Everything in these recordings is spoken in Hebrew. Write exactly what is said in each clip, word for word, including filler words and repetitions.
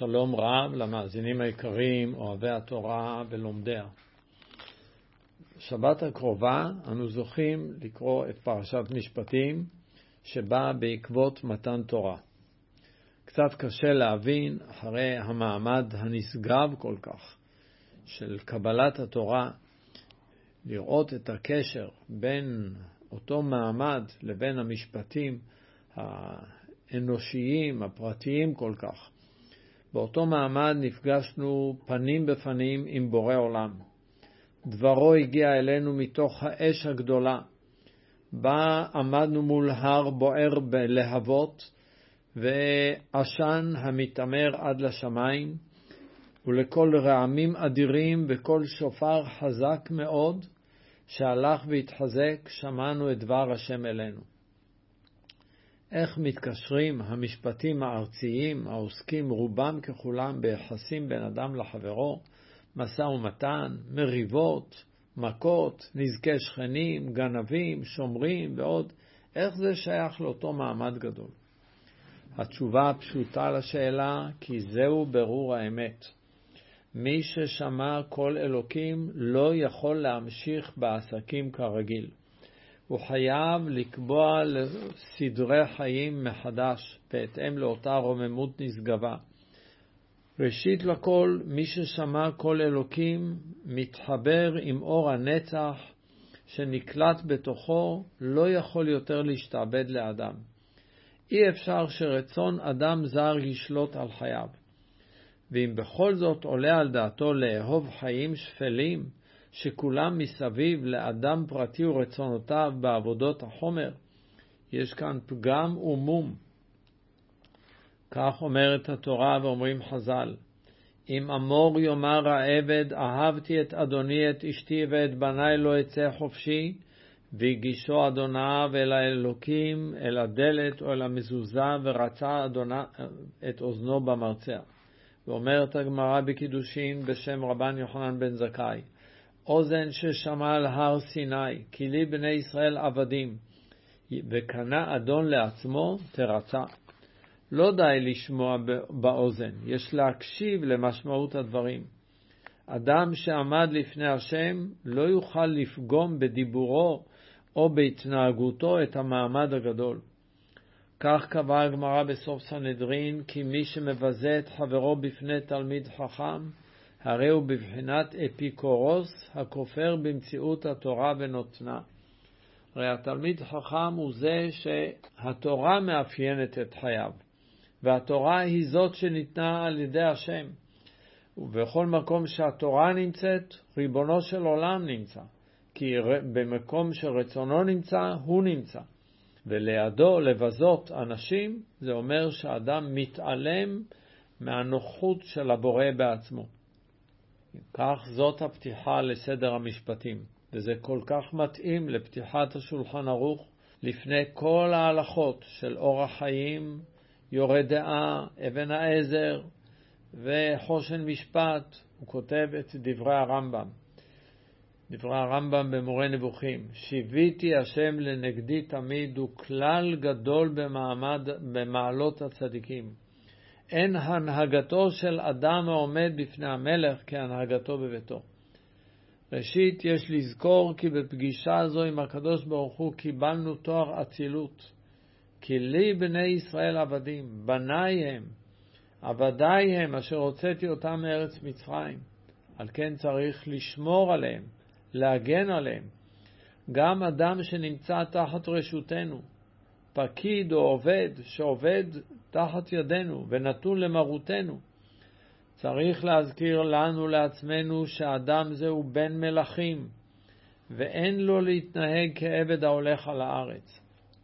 שלום רב למאזינים היקרים, אוהבי התורה ולומדיה. שבת הקרובה אנו זוכים לקרוא את פרשת משפטים שבאה בעקבות מתן תורה. קצת קשה להבין אחרי המעמד הנשגב כל כך של קבלת התורה, לראות את הקשר בין אותו מעמד לבין המשפטים האנושיים, הפרטיים כל כך. באותו מעמד נפגשנו פנים בפנים עם בורא עולם. דברו הגיע אלינו מתוך האש הגדולה, בה עמדנו מול הר בוער בלהבות, ועשן המתאמר עד לשמיים, ולכל רעמים אדירים וכל שופר חזק מאוד, שהלך והתחזק, שמענו את דבר השם אלינו. איך מתקשרים המשפטים הארציים העוסקים רובם ככולם ביחסים בין אדם לחברו, משא ומתן, מריבות, מכות, נזקי שכנים, גנבים, שומרים ועוד, איך זה שייך לאותו מעמד גדול? התשובה הפשוטה לשאלה, כי זהו ברור האמת. מי ששמע קול אלוקים לא יכול להמשיך בעסקים כרגיל. הוא חייב לקבוע סדרי חיים מחדש, בהתאם לאותה רוממות נשגבה. ראשית לכל, מי ששמע קול אלוקים מתחבר עם אור הנצח שנקלט בתוכו, לא יכול יותר להשתעבד לאדם. אי אפשר שרצון אדם זר ישלוט על חייו. ואם בכל זאת עולה על דעתו לאהוב חיים שפלים, שכולם מסביב לאדם פרטי ורצונותיו בעבודות החומר, יש כאן פגם ומום. כך אומרת התורה ואומרים חז"ל, אם אמור יאמר העבד, אהבתי את אדוני את אשתי ואת בניי לא אצא חופשי, והגישו אדוניו אל האלוקים, אל הדלת או אל המזוזה, ורצה אדוני את אוזנו במרצע. ואומרת הגמרא בקידושין בשם רבן יוחנן בן זכאי, אוזן ששמע על הר סיני, כי לי בני ישראל עבדים, וקנה אדון לעצמו תרצה. לא די לשמוע באוזן, יש להקשיב למשמעות הדברים. אדם שעמד לפני השם לא יוכל לפגום בדיבורו או בהתנהגותו את המעמד הגדול. כך קבעה הגמרא בסוף סנהדרין, כי מי שמבזה את חברו בפני תלמיד חכם, הרי הוא בבחינת אפיקורוס, הכופר במציאות התורה ונותנה. הרי התלמיד חכם הוא זה שהתורה מאפיינת את חייו, והתורה היא זאת שניתנה על ידי השם. ובכל מקום שהתורה נמצאת, ריבונו של עולם נמצא, כי במקום שרצונו נמצא, הוא נמצא. ולידו לבזות אנשים, זה אומר שאדם מתעלם מהנוחות של הבורא בעצמו. כך זאת הפתיחה לסדר המשפטים, וזה כל כך מתאים לפתיחת השולחן ערוך, לפני כל ההלכות של אורח חיים, יורה דעה, אבן העזר וחושן משפט. הוא כותב את דברי הרמב"ם. דברי הרמב"ם במורה נבוכים, שיביתי השם לנגדי תמיד, הוא כלל גדול במעמד, במעלות הצדיקים. אין הנהגתו של אדם העומד בפני המלך כהנהגתו בביתו. ראשית, יש לזכור כי בפגישה זו עם הקדוש ברוך הוא קיבלנו תואר אצילות. כי לי בני ישראל עבדים, בניי הם, עבדיי הם אשר הוצאתי אותם מארץ מצרים. על כן צריך לשמור עליהם, להגן עליהם. גם אדם שנמצא תחת רשותנו, פקיד או עובד שעובד תחת ידינו ונתון למרותנו, צריך להזכיר לנו לעצמנו שאדם זהו בן מלכים, ואין לו להתנהג כעבד ההולך על הארץ.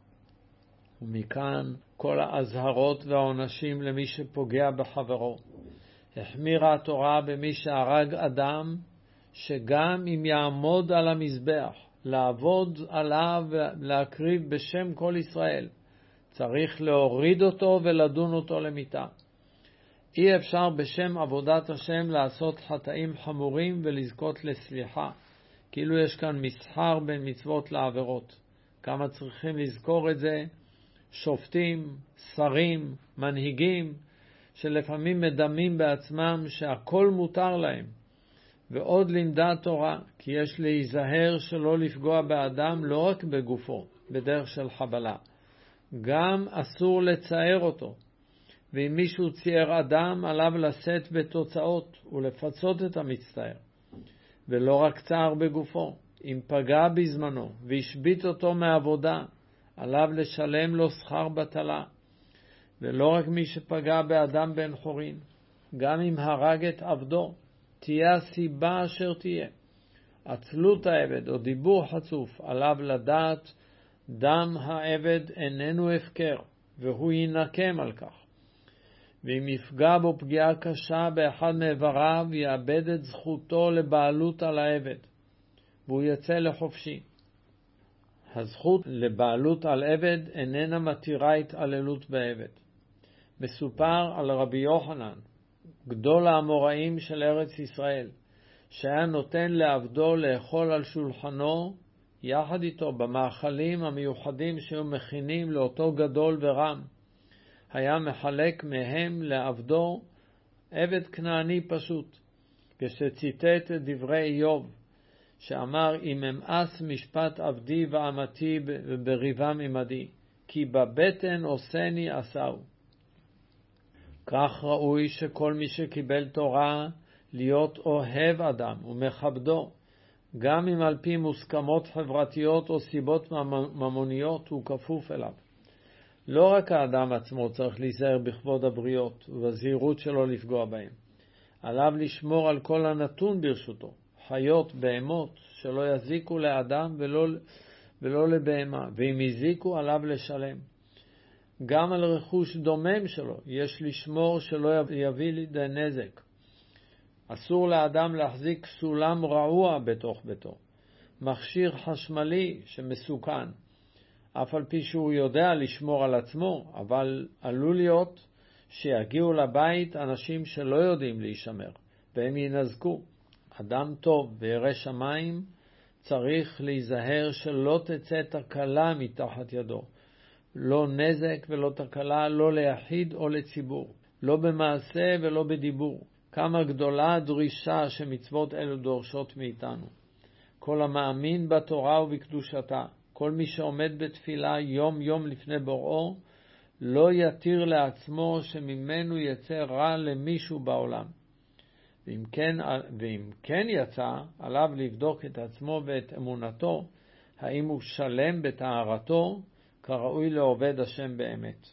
ומכאן כל האזהרות והעונשים למי שפוגע בחברו. החמירה התורה במי שהרג אדם, שגם אם יעמוד על המזבח, לעבוד עליו ולהקריב בשם כל ישראל, צריך להוריד אותו ולדון אותו למיתה. אי אפשר בשם עבודת השם לעשות חטאים חמורים ולזכות לסליחה, כאילו יש כאן מסחר בין מצוות לעבירות. כמה צריכים לזכור את זה? שופטים, שרים, מנהיגים, שלפעמים מדמים בעצמם שהכל מותר להם. ועוד לימדה התורה כי יש להיזהר שלא לפגוע באדם לא רק בגופו, בדרך של חבלה. גם אסור לצער אותו. ואם מישהו צייר אדם, עליו לשאת בתוצאות ולפצות את המצטער. ולא רק צער בגופו. אם פגע בזמנו והשבית אותו מעבודה, עליו לשלם לו שכר בטלה. ולא רק מי שפגע באדם בן חורין, גם אם הרג את עבדו, תהיה הסיבה אשר תהיה. עצלות העבד או דיבור חצוף, עליו לדעת דם העבד איננו הפקר, והוא ינקם על כך. ואם יפגע בו פגיעה קשה באחד מאיבריו, יאבד את זכותו לבעלות על העבד, והוא יצא לחופשי. הזכות לבעלות על עבד איננה מתירה התעללות בעבד. מסופר על רבי יוחנן, גדול האמוראים של ארץ ישראל, שהיה נותן לעבדו לאכול על שולחנו יחד איתו במאכלים המיוחדים שהיו מכינים לאותו גדול ורם. היה מחלק מהם לעבדו עבד כנעני פשוט, כשציטט את דברי איוב, שאמר אם אמאס משפט עבדי ואמתי בריבם עמדי, כי בבטן עושני עשהו. כך ראוי שכל מי שקיבל תורה להיות אוהב אדם ומכבדו, גם אם על פי מוסכמות חברתיות או סיבות ממוניות הוא כפוף אליו. לא רק האדם עצמו צריך להיזהר בכבוד הבריות ובזהירות שלו לפגוע בהם. עליו לשמור על כל הנתון ברשותו, חיות, בהמות, שלא יזיקו לאדם ולא, ולא לבהמה, ואם יזיקו עליו לשלם. גם על רכוש דומם שלו יש לשמור שלא יביא לידי נזק. אסור לאדם להחזיק סולם רעוע בתוך ביתו, מכשיר חשמלי שמסוכן, אף על פי שהוא יודע לשמור על עצמו, אבל עלול להיות שיגיעו לבית אנשים שלא יודעים להישמר, והם ינזקו. אדם טוב וירא שמיים צריך להיזהר שלא תצא תקלה מתחת ידו. לא נזק ולא תקלה, לא ליחיד או לציבור, לא במעשה ולא בדיבור. כמה גדולה הדרישה שמצוות אלו דורשות מאיתנו. כל המאמין בתורה ובקדושתה, כל מי שעומד בתפילה יום יום לפני בוראו, לא יתיר לעצמו שממנו יצא רע למישהו בעולם. ואם כן, ואם כן יצא, עליו לבדוק את עצמו ואת אמונתו, האם הוא שלם בטהרתו, כראוי לעובד השם באמת.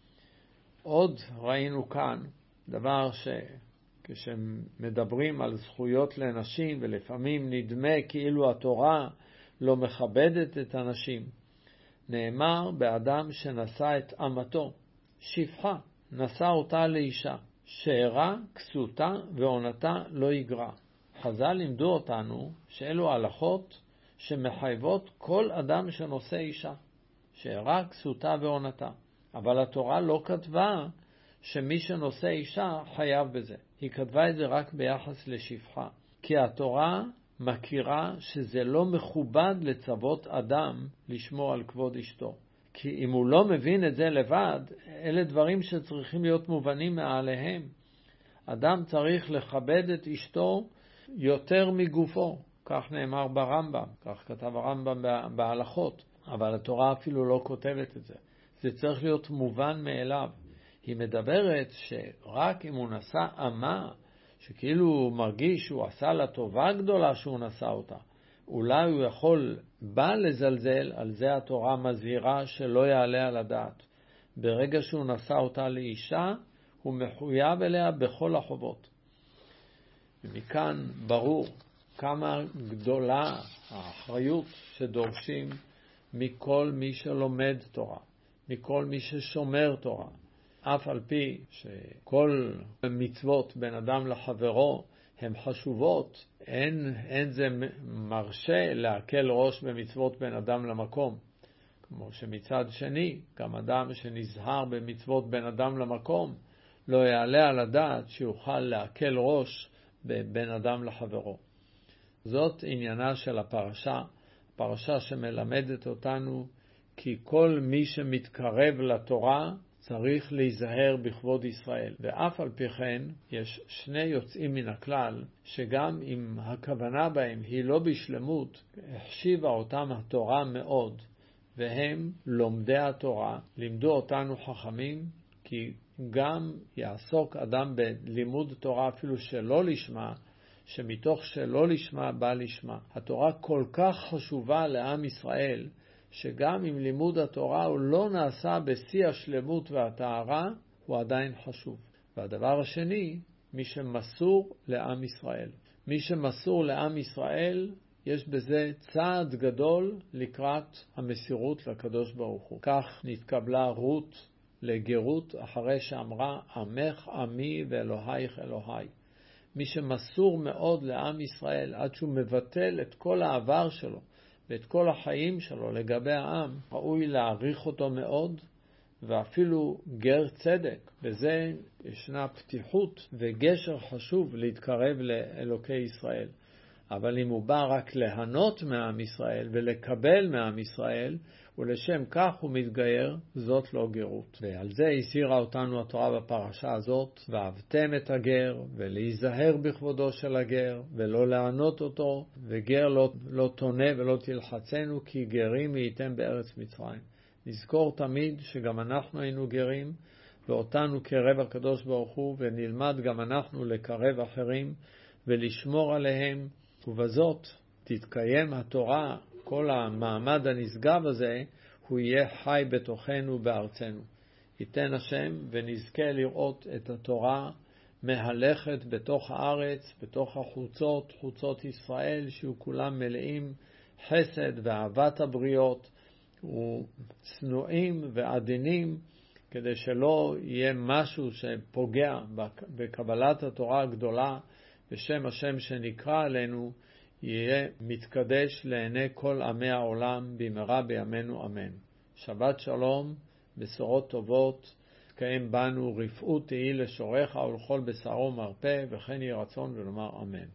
עוד ראינו כאן דבר שכשמדברים על זכויות לנשים, ולפעמים נדמה כאילו התורה לא מכבדת את הנשים, נאמר באדם שנשא את אמתו, שפחה, נשא אותה לאישה, שארה, כסותה ועונתה לא יגרע. חז"ל לימדו אותנו שאלו הלכות שמחייבות כל אדם שנושא אישה, שארה, כסותה ועונתה. אבל התורה לא כתבה שמי שנושא אישה חייב בזה. היא כתבה את זה רק ביחס לשפחה. כי התורה מכירה שזה לא מכובד לצוות אדם לשמור על כבוד אשתו. כי אם הוא לא מבין את זה לבד, אלה דברים שצריכים להיות מובנים מעליהם. אדם צריך לכבד את אשתו יותר מגופו. כך נאמר ברמב"ם, כך כתב הרמב"ם בהלכות. אבל התורה אפילו לא כותבת את זה. זה צריך להיות מובן מאליו. היא מדברת שרק אם הוא נשא אמה, שכאילו הוא מרגיש שהוא עשה לה טובה גדולה שהוא נשא אותה, אולי הוא יכול בא לזלזל, על זה התורה מזהירה שלא יעלה על הדעת. ברגע שהוא נשא אותה לאישה, הוא מחויב אליה בכל החובות. ומכאן ברור כמה גדולה האחריות שדורשים מכל מי שלומד תורה, מכל מי ששומר תורה. אף על פי שכל מצוות בין אדם לחברו הן חשובות, אין, אין זה מרשה להקל ראש במצוות בין אדם למקום. כמו שמצד שני, גם אדם שנזהר במצוות בין אדם למקום, לא יעלה על הדעת שיוכל להקל ראש בין אדם לחברו. זאת עניינה של הפרשה, פרשה שמלמדת אותנו כי כל מי שמתקרב לתורה צריך להיזהר בכבוד ישראל. ואף על פי כן יש שני יוצאים מן הכלל, שגם אם הכוונה בהם היא לא בשלמות, החשיבה אותם התורה מאוד, והם לומדי התורה. לימדו אותנו חכמים, כי גם יעסוק אדם בלימוד תורה אפילו שלא לשמה, שמתוך שלא לשמה בא לשמה. התורה כל כך חשובה לעם ישראל, שגם אם לימוד התורה הוא לא נעשה בשיא השלמות והטהרה, הוא עדיין חשוב. והדבר השני, מי שמסור לעם ישראל. מי שמסור לעם ישראל, יש בזה צעד גדול לקראת המסירות לקדוש ברוך הוא. כך נתקבלה רות לגרות אחרי שאמרה, עמך עמי ואלוהיך אלוהי. מי שמסור מאוד לעם ישראל, עד שהוא מבטל את כל העבר שלו, ואת כל החיים שלו לגבי העם, ראוי להעריך אותו מאוד, ואפילו גר צדק. בזה ישנה פתיחות וגשר חשוב להתקרב לאלוקי ישראל. אבל אם הוא בא רק להנות מעם ישראל ולקבל מעם ישראל, ולשם כך הוא מתגייר, זאת לא גרות. ועל זה הזהירה אותנו התורה בפרשה הזאת, ואהבתם את הגר, ולהיזהר בכבודו של הגר, ולא לענות אותו, וגר לא, לא תונה ולא תלחצנו, כי גרים הייתם בארץ מצרים. נזכור תמיד שגם אנחנו היינו גרים, ואותנו קרב הקדוש ברוך הוא, ונלמד גם אנחנו לקרב אחרים, ולשמור עליהם, ובזאת תתקיים התורה. כל המעמד הנשגב הזה, הוא יהיה חי בתוכנו בארצנו. ייתן השם ונזכה לראות את התורה מהלכת בתוך הארץ, בתוך החוצות, חוצות ישראל, שיהיו כולם מלאים חסד ואהבת הבריות, וצנועים ועדינים, כדי שלא יהיה משהו שפוגע בקבלת התורה הגדולה, בשם השם שנקרא עלינו, יהיה מתקדש לעיני כל עמי העולם במהרה בימינו אמן. שבת שלום, בשורות טובות, תקיים בנו רפאות תהי לשורך ולכל בשרו מרפא, וכן יהי רצון ולומר אמן.